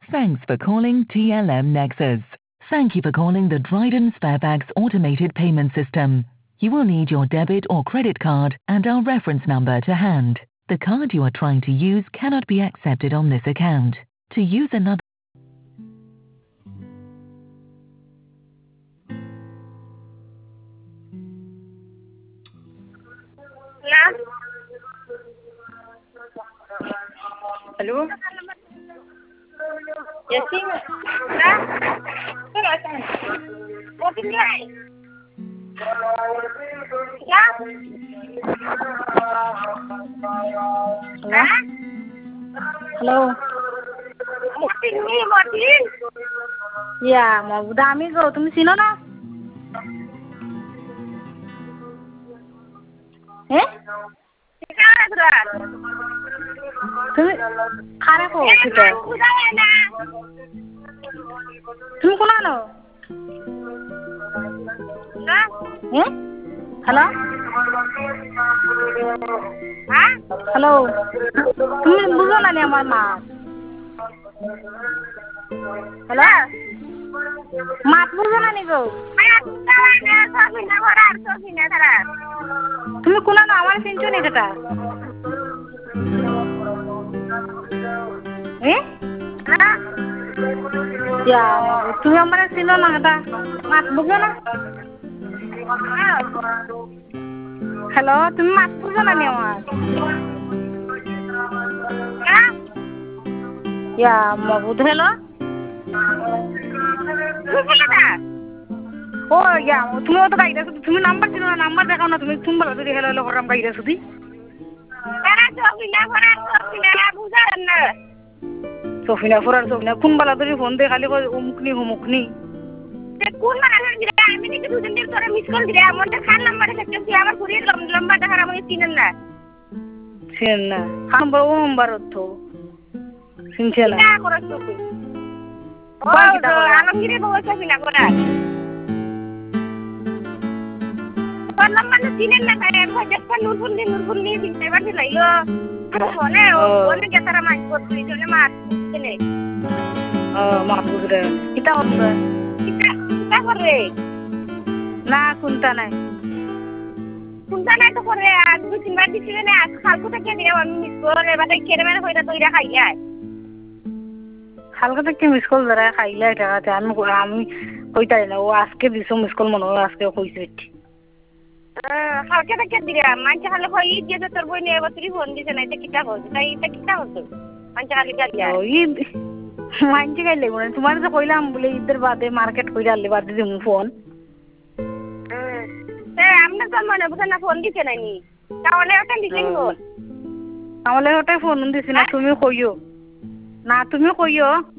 Thanks for calling TLM Nexus. Thank you for calling the Dryden Sparebags automated payment system. You will need your debit or credit card and our reference number to hand. The card you are trying to use cannot be accepted on this account. To use another Hello? Yes, Hello? Yeah, Dami go. তুমি চিনো না? তুমি খারাপ হো সেটা তুমি কোন আনো হ্যালো হ্যালো তুমি বুঝো না আমার মা হ্যালো মাত বুঝো না নি গো তুমি কোন আনো আমার চিনছো নি এটা তুমি আমার চিনো না এটা মাত বুঝো না হ্যালো তুমি মাত বুঝো না নি আমার মবুদ হ্যালো ও তুমি তো গাইডা তুমি নাম্বার চিনো না নাম্বার দেখাও না তুমি তুমি বলো যদি হ্যালো হ্যালো করাম গাইডা শুধু সফিনা ফরার সফিনা কোন বালা ধরে ফোন দে খালি অমুকনি হুমুকনি কোন বালা ধরে আমি নাকি দুদিন ধরে তোরে মিস কল দিলে আমাদের খান নাম্বারে থাকতে আমার ঘুরিয়ে লম্বা দেখা আমি চিনেন না খান বড় নাম্বার তো শুনছে না না করছ তুই ও আলমগীরে বউ সফিনা করা কোন নাম্বার চিনেন না তাই আমি দেখছেন নুরফুল্লি দিতে পারছি লাইলো ফোনে ওনে কেতারা মাছ করতে চলে মাছ চলে মাহবুব রে কিটা হচ্ছে কিটা করে না কোনটা নাই তো করে আজ দুই তিনবার দিছিলে না খালকো থেকে দিয়ে আমি মিস করে বাদে কেড়ে মেরে কইরা তইরা খাই যায় খালকো থেকে মিস কল ধরে খাইলা এটা আমি কইতাই না ও আজকে দিছো মিস কল মনে হয় আজকে কইছে খালকে থেকে দিরা মানছে খালে কই দিয়ে তো তোর বই নিয়ে বতরি ফোন দিছে না এটা কিটা করছে তাই এটা কিটা করছে মানছে খালি গালিয়া মানছে গাইলে মনে তোমার যে কইলাম বলে ঈদের বাদে মার্কেট কইরা আলে বাদে দিমু ফোন আমরা তো মনে বুঝা না ফোন দিছে নানি তাহলে ওটা দিছেন ফোন তাহলে ওটা ফোন দিছে না তুমি কইও না তুমি কইও